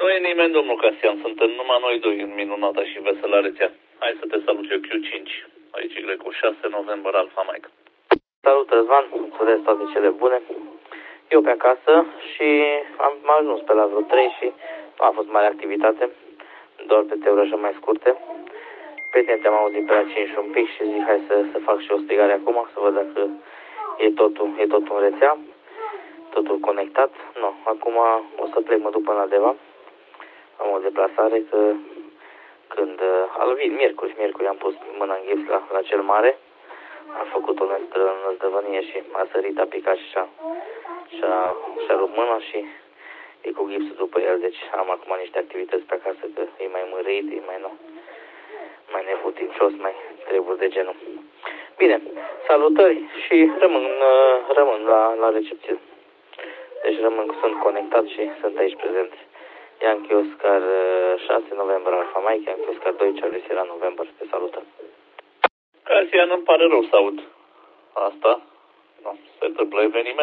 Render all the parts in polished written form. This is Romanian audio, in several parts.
Nu e nimeni, domnul Casian, suntem numai noi doi în minunata și veselă rețea. Hai să te salut eu, Q5, aici cu 6 noiembrie Alfa Mike. Salut, Răzvan, îți urez toate cele bune. Eu pe acasă și am ajuns pe la vreo 3 și nu a fost mare activitate, doar pe teurășe mai scurte. Pe tine te-am auzit pe la 5 și un pic și zic hai să fac și o strigare acum, să văd dacă e totul în rețea, totul conectat. Nu, acum o să plec, mă duc până la Deva. Am o deplasare că când miercuri am pus mâna în gips la cel mare. A făcut o năzdrăvănie și a sărit, a picat și și-a rupt mâna și e cu gipsul după el. Deci am acum niște activități pe acasă că e mai mărâit, e mai neputincios, mai treburi de genul. Bine, salutări și rămân la recepție. Deci sunt conectat și sunt aici prezent. Yankee Oscar 6 noiembrie Alfa Mike, Yankee Oscar 2 Charlie Sierra November, te salută. Casian, îmi pare rău să aud asta. Nu, se întâmplă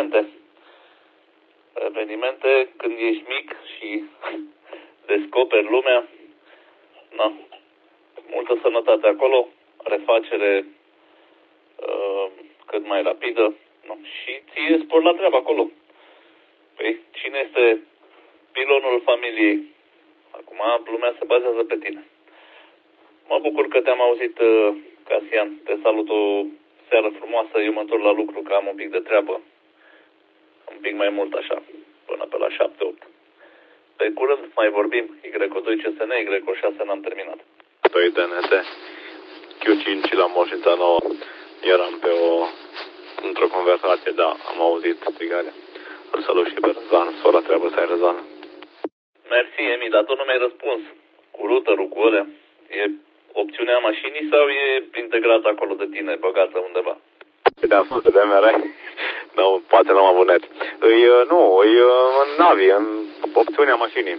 evenimente când ești mic și descoperi lumea. Na, multă sănătate acolo, refacere cât mai rapidă. No, și ție spor la treabă acolo. Păi, cine este pilonul familiei? Acum lumea se bazează pe tine. Mă bucur că te-am auzit, Casian. Te salut, o seară frumoasă. Eu mă întorc la lucru că am un pic de treabă. Un pic mai mult așa, până pe la 7-8. Pe curând mai vorbim. Y2 CSN, Y6 n-am terminat. 2 DNT, Q5 la Moșința Nouă. Eram într-o conversație, da, am auzit strigarea. Îl salut și pe Răzvan, sora treabă să ai Răzvan. Mersi, Emi, dar tu nu mi-ai răspuns. Cu routerul, cu alea. E opțiunea mașinii sau e integrat acolo de tine, băgată undeva? Da, de MR. Nu, poate n-am avut net. E în Navi, în opțiunea mașinii.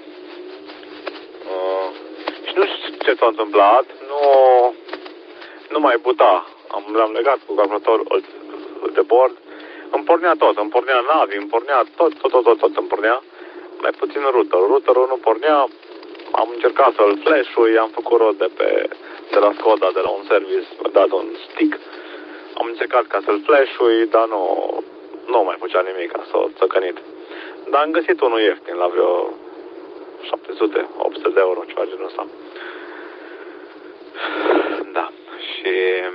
Și nu știu ce s-a întâmplat, nu mai buta. L-am legat cu calculatorul de bord. Îmi pornea tot, îmi pornea Navi, îmi pornea tot îmi pornea. Mai puțin routerul nu pornea. Am încercat să-l flash-ui, am făcut rost de la Skoda, de la un service, mi-a dat un stick. Am încercat ca să-l flash-ui, dar nu mai făcea nimic, s-a țăcănit. Dar am găsit unul ieftin, la vreo 700-800 de euro, ceva genul ăsta. Da, și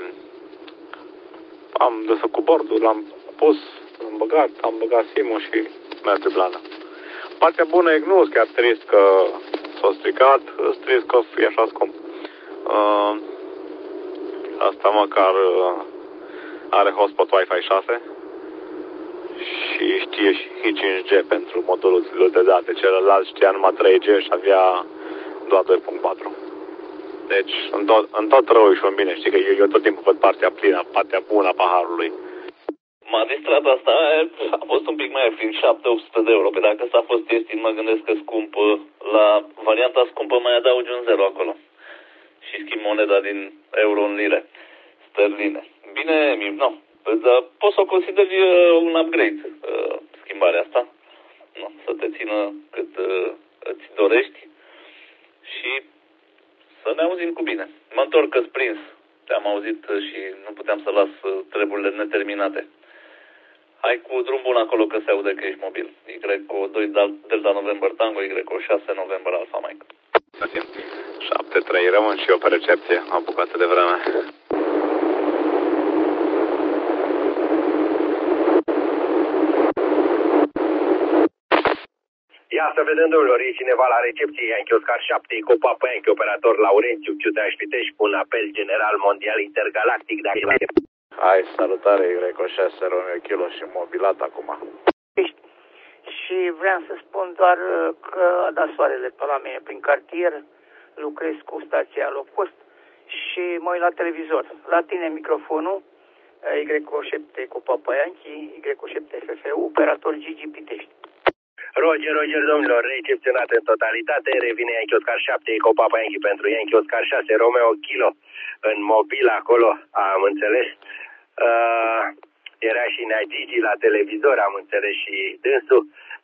am desfăcut bordul, l-am pus, am băgat SIM-ul și merge blană. Partea bună e că nu-s chiar trist că s-a stricat, îs trist că o să fie așa scump. Asta măcar are hotspot Wi-Fi 6 și știe și 5G pentru modulul de date. Celălalt știa numai 3G și avea doar 2.4. Deci, în tot rău și în bine, știi că eu tot timpul văd partea plină, partea bună a paharului. M-a distrat asta, a fost un pic mai ieftin, 700-800 de euro. Pe dacă s-a fost ieftin, mă gândesc că scump, la varianta scumpă mai adaugi un 0 acolo. Și schimb moneda din euro în lire sterline. Bine, nu. Dar poți să o consideri un upgrade, schimbarea asta. Nu, să te țină cât îți dorești și să ne auzim cu bine. Mă întorc că-s prins. Te-am auzit și nu puteam să las treburile neterminate. Hai cu drum bun acolo că se aude că ești mobil. Y2 Delta November Tango, Y6 November Alfa Mike. 7-3, rămân și eu pe recepție, am bucată de vreme. Ia să vedem, domnilor, e cineva la recepție, Yankee Oscar 7, cu Papa Yankee, operator Laurențiu, Ciudaș Pitești, cu un apel general mondial intergalactic, dacă la... Hai, salutare, Y6, Romeo Kilo și mobilat acum. Și vreau să spun doar că a dat soarele pe la mine prin cartier, lucrez cu stația low cost și mă uit la televizor. La tine microfonul, Y7 cu Papa Yankee, Y7 FFU, operator Gigi Pitești. Roger, domnilor, recepționat în totalitate, revine Yankee Oscar 7, cu Papa Yankee pentru Yankee Oscar 6, Romeo Kilo, în mobil acolo, am înțeles. Era și Nea Gigi la televizor, am înțeles și dânsul.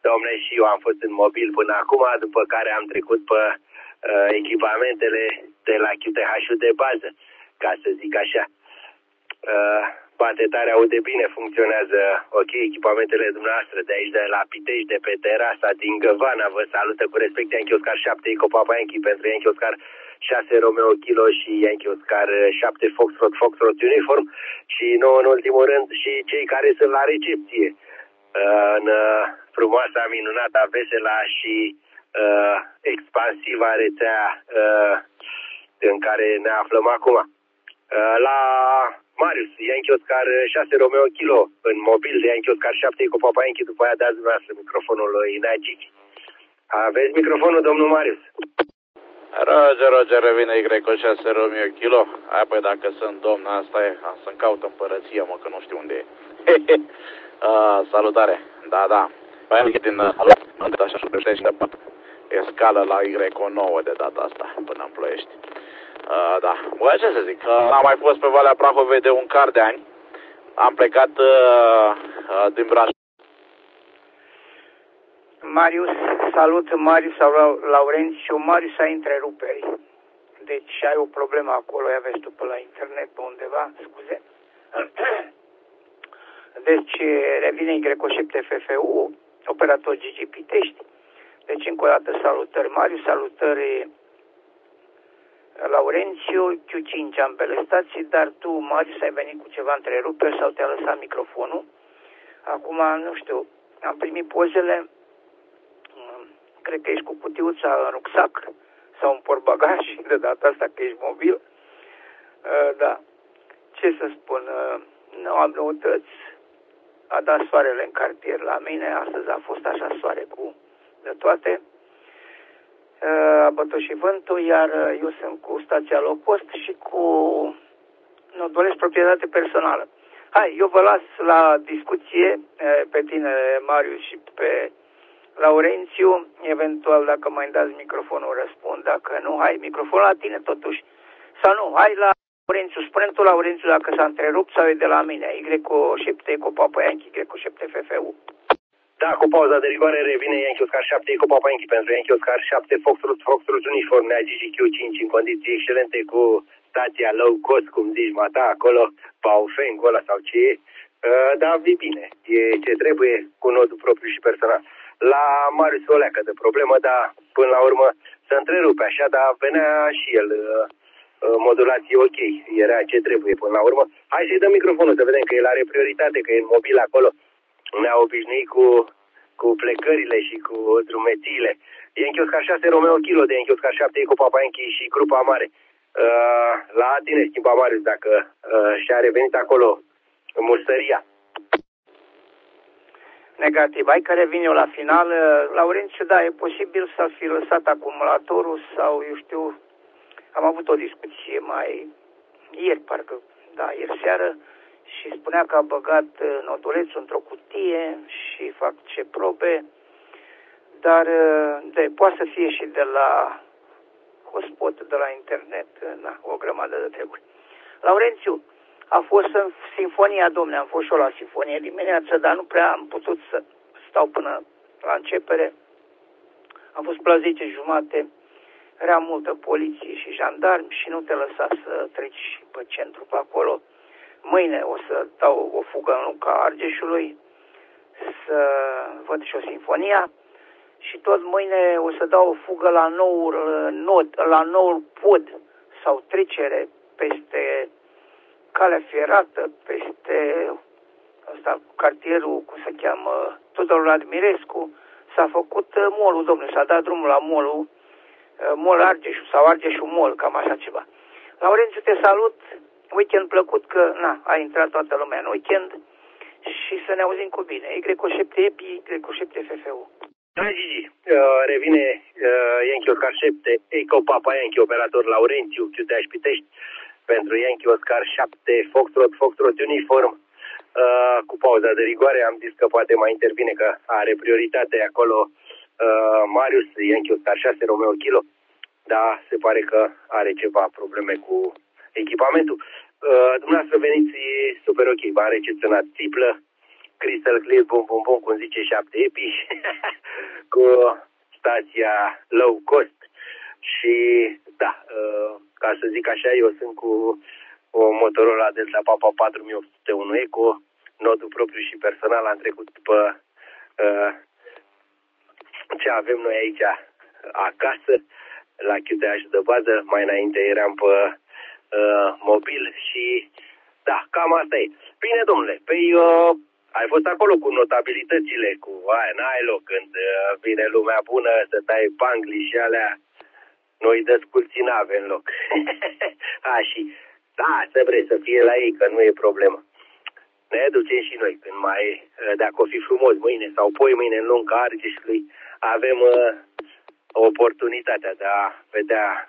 Dom'le, și eu am fost în mobil până acum, după care am trecut pe echipamentele de la QTH-ul de bază, ca să zic așa. Bate tare, aude bine, funcționează ok echipamentele dumneavoastră de aici, de la Pitești, de pe terasa din Găvana. Vă salută cu respect Yankee Oscar 7 Eco Papa Yankee pentru Yankee Oscar 6 Romeo Kilo și Yankee Oscar 7 Foxtrot Uniform și nu în ultimul rând și cei care sunt la recepție în frumoasa, minunata, vesela și expansiva rețea în care ne aflăm acum. La Marius, Yankee Oscar 6 Romeo Kilo, în mobil de Yankee Oscar 7 Eco Papa Yankee, după aia dați dumneavoastră microfonul lui Inagici. Aveți microfonul, domnul Marius? Roger, revine Y 6 Romeo Kilo. Hai, păi dacă sunt domn, asta e, să-mi caut împărăția, mă, că nu știu unde e. Salutare, da. Păi din așa și Ploiești de e scală la Y9 de data asta, până în Ploiești. Da, bă, ce să zic, am mai fost pe Valea Prahovei de un car de ani. Am plecat din Brașov. Marius, salut, Marius sau Laurențiu. Marius, ai întreruperi. Deci ai o problemă acolo, ia vezi tu pe la internet pe undeva, scuze. Deci revine Y7 FFU, operator Gigi Pitești. Deci încă o dată salutări Marius, salutări Laurențiu, Q5 ambele stații, dar tu, Marius, ai venit cu ceva întreruperi sau te-a lăsat microfonul. Acum, nu știu, am primit pozele, cred că ești cu cutiuța în rucsac sau în portbagaj, de data asta că ești mobil. Da, ce să spun, nu am noutăți, a dat soarele în cartier la mine, astăzi a fost așa soare cu de toate. A bătut și vântul, iar eu sunt cu stația low cost și cu, nu doresc proprietate personală. Hai, eu vă las la discuție pe tine, Marius, și pe Laurențiu, eventual dacă mai dați microfonul răspund, dacă nu, hai, microfonul la tine totuși. Sau nu, hai la Laurențiu, spune tu, Laurențiu, dacă s-a întrerupt sau e de la mine, Y7 Eco Papa Yankee, Y7 FFU. Da, cu pauza de rigoare revine Yankee Oscar 7 Eco Papa Yankee pentru Yankee Oscar 7 Foxtrot Uniform, Neagigi Q5 în condiții excelente cu stația low cost, cum zici mata, acolo, Baofeng ăla sau ce e. Da, e bine, e ce trebuie cu nodul propriu și personal. La Marius o leacă de problemă, dar până la urmă se întrerupe așa, dar venea și el modulație ok, era ce trebuie până la urmă. Hai să-i dăm microfonul să vedem că el are prioritate, că e în mobil acolo. Ne-a obișnuit cu plecările și cu drumețiile. Yankee Oscar 6 Romeo Kilo de Yankee Oscar 7 Eco Papa Yankee și grupa mare. La tine schimba Marius dacă și-a revenit acolo în mustăria. Negativ. Hai că revin eu la final. Laurențiu, da, e posibil să fi lăsat acumulatorul sau, eu știu, am avut o discuție mai ieri, parcă, da, ieri seară, și spunea că a băgat nodulețul într-o cutie și fac ce probe, dar poate să fie și de la hotspot, de la internet, na, o grămadă de treburi. Laurențiu, a fost în Sinfonia, domne, am fost și eu la Sinfonie dimineața, dar nu prea am putut să stau până la începere. Am fost la 10:30, era multă poliție și jandarmi și nu te lăsa să treci pe centru pe acolo. Mâine o să dau o fugă în Luca Argeșului, să văd și o Sinfonia și tot mâine o să dau o fugă la noul nod, la noul pod sau trecere peste Calea Ferată, peste ăsta, cartierul, cum se cheamă, Tudor Admirescu, s-a făcut molul, domnule, s-a dat drumul la molul, mol Argeșul sau Argeșul mol, cam așa ceva. Laurențiu, te salut, weekend plăcut, că, na, a intrat toată lumea în weekend și să ne auzim cu bine. Y7 EPI, Y7 FFU. Da, Gigi, revine Yankee Oscar 7, Eco Papa Yankee, operator Laurențiu, QTH Pitești, pentru Yankee Oscar 7, Foxtrot Uniform, cu pauza de rigoare. Am zis că poate mai intervine, că are prioritate acolo Marius, Yankee Oscar 6, Romeo Kilo, dar se pare că are ceva probleme cu echipamentul. Dumneavoastră veniți super ok, v-am recepționat triplă, Crystal Clear, bum, bum, bum, cum zice 7 epi, cu stația low cost și, da, ca să zic așa, eu sunt cu o Motorola Delta Papa 4801 Eco, nodul propriu și personal, am trecut după ce avem noi aici acasă, la QTH de bază, mai înainte eram pe mobil și, da, cam asta e. Bine, domnule, păi ai fost acolo cu notabilitățile, cu aia, n-ai loc, când vine lumea bună să tai bangli și alea, noi desculții n-avem loc. Și, da, să vrei să fie la ei, că nu e problemă. Ne ducem și noi, când mai, dacă o fi frumos mâine sau poi mâine în Lunga Argeșului, avem oportunitatea de a vedea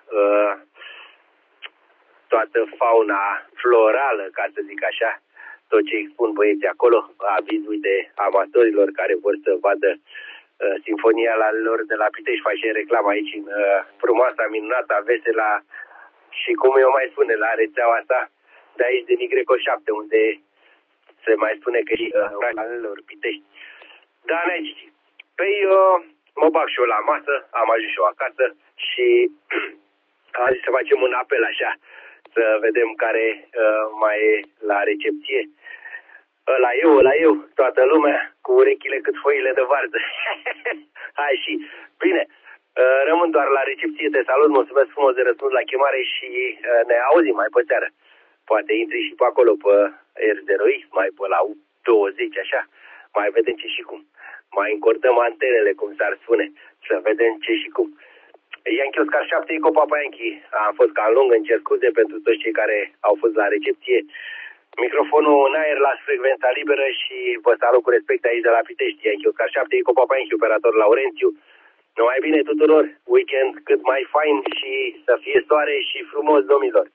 toată fauna florală, ca să zic așa, tot ce expun băieții acolo, avizul de amatorilor care vor să vadă Sinfonia lor de la Pitești, face reclamă aici în frumoasa, minunată, vesela și cum eu mai spune la rețeaua asta, de aici din Y7, unde se mai spune că și lor Pitești. Da, aici. Păi mă bag și eu la masă, am ajuns și eu acasă și am zis să facem un apel așa, să vedem care mai e la recepție. Ăla eu, toată lumea, cu urechile cât foile de varză. Hai și, bine, rămân doar la recepție, te salut, mulțumesc frumos de răspuns la chemare și ne auzim mai pe seară. Poate intri și pe acolo, pe R0X, mai pe la 20, așa, mai vedem ce și cum. Mai încordăm antenele, cum s-ar spune, să vedem ce și cum. Yankee Oscar 7, Eco Papa Yankee. Am fost cam lung, îmi cer scuze pentru toți cei care au fost la recepție. Microfonul în aer, las frecvența liberă și vă salut cu respect aici de la Pitești. Yankee Oscar 7, Eco Papa Yankee, operator Laurențiu. Numai bine tuturor, weekend cât mai fain și să fie soare și frumos, domnilor.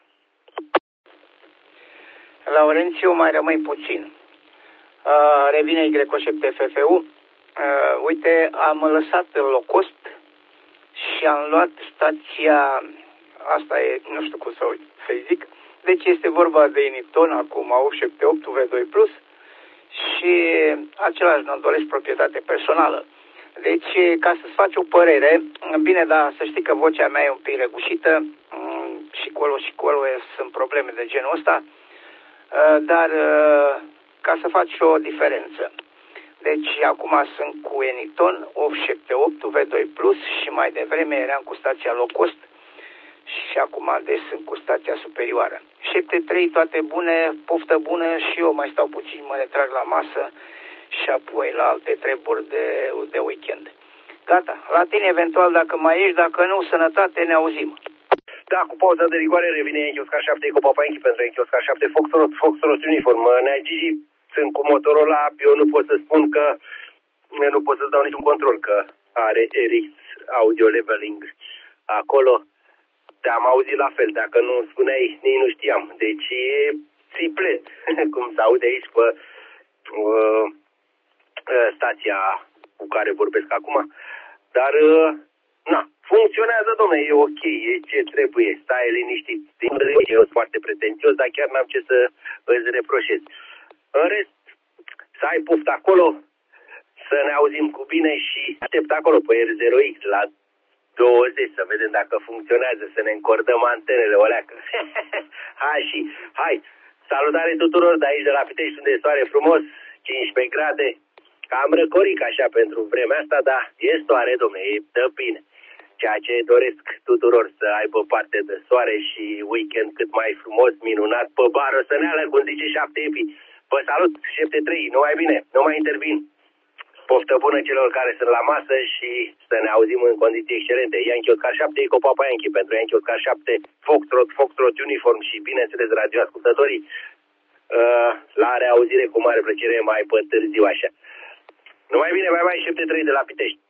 Laurențiu, mai rămâi puțin. Revine Y7 FFU. Uite, am lăsat low cost și am luat stația, asta e, nu știu cum să-i zic, deci este vorba de Initon, acum 878 V2 Plus și același nu doresc proprietate personală. Deci, ca să-ți faci o părere, bine, dar să știi că vocea mea e un pic regușită, și colo sunt probleme de genul ăsta, dar ca să faci o diferență. Deci acum sunt cu Eniton 878 V2 Plus și mai devreme eram cu stația low cost și acum sunt cu stația superioară. 7-3, toate bune, poftă bună și eu mai stau puțin, mă retrag la masă și apoi la alte treburi de weekend. Gata, la tine eventual dacă mai ești, dacă nu, sănătate, ne auzim. Da, cu pauza de rigoare revine Yankee Oscar 7 Eco Papa Yankee pentru Yankee Oscar 7 Foxtrot Uniform. Nea Gigi, sunt cu Motorola, eu nu pot să spun că nu pot să dau niciun control că are RX Audio Leveling acolo. Te-am auzit la fel, dacă nu spuneai, nici nu știam. Deci e triplet, cum se aude aici pe stația cu care vorbesc acum. Dar, na, funcționează, domnule, e ok, e ce trebuie, stai liniștit. Eu sunt foarte pretențios, dar chiar n-am ce să îți reproșez. În rest, să ai poftă acolo, să ne auzim cu bine și aștept acolo pe R0X la 20, să vedem dacă funcționează, să ne încordăm antenele, oleacă. Hai, salutare tuturor de aici de la Pitești, unde e soare frumos, 15 grade, cam răcoric așa pentru vremea asta, dar e soare, domnule, e dă bine. Ceea ce doresc tuturor să aibă parte de soare și weekend cât mai frumos, minunat, pe bară săneală, cum zice 7 epi. Vă salut, 7-3, numai bine, nu mai intervin. Poftă bună celor care sunt la masă și să ne auzim în condiții excelente. Yankee Oscar 7, Eco Papa Yankee pentru Yankee Oscar 7, Foxtrot Uniform și, bineînțeles, radioascultătorii, la reauzire cu mare plăcere mai pe târziu așa. Numai bine, bye-bye, 7-3 de la Pitești.